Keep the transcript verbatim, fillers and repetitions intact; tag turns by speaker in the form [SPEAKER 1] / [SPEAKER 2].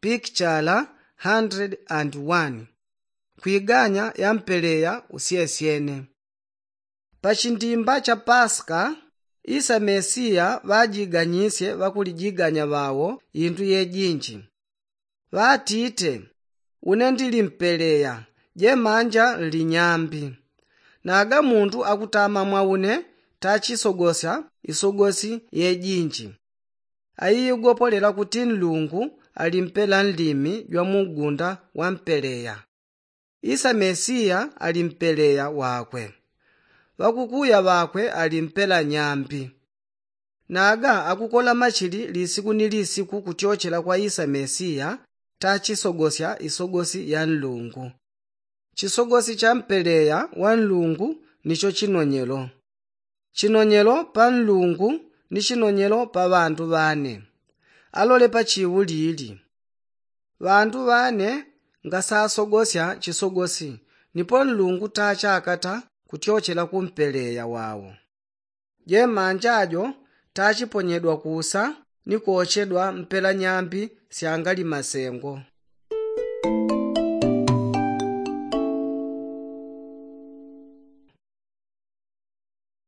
[SPEAKER 1] Picture one hundred and one. Kuiganya ya mpeleya usiyesyene. Pachindimba cha Paska, Isa Mesiya vajiganyisye vakulijiganya vawo inthu yejinji. Vatite, une ndili mpeleya, je manja linyambi. Naga munthu akutama mwaune tachisogosya isogosi yejinji. Ayi ugopolera kuti Mulungu alimpela nlimi jwa mugunda wa mpeleya. Isa Mesiya ali mpeleya wakwe. Vakukuya vakwe alimpela nyambi. Naga akukola machili lisiku ni lisiku kutyochela kwa Isa Mesiya tachisogosya isogosi ya Mulungu. Chisogosi cha mpeleya wa Mulungu nicho chinonyelo. Chinonyelo pa Mulungu ni chinonyelo pa vantu vane. Alole pa chiwulili. Vantu vane ngasasogosya chisogosi nipo Mulungu tacha akata kutyochela kumpeleya wawo. Je manja ajo tachiponyedwa kusa ni kuochedwa mpela nyambi siangali masengo.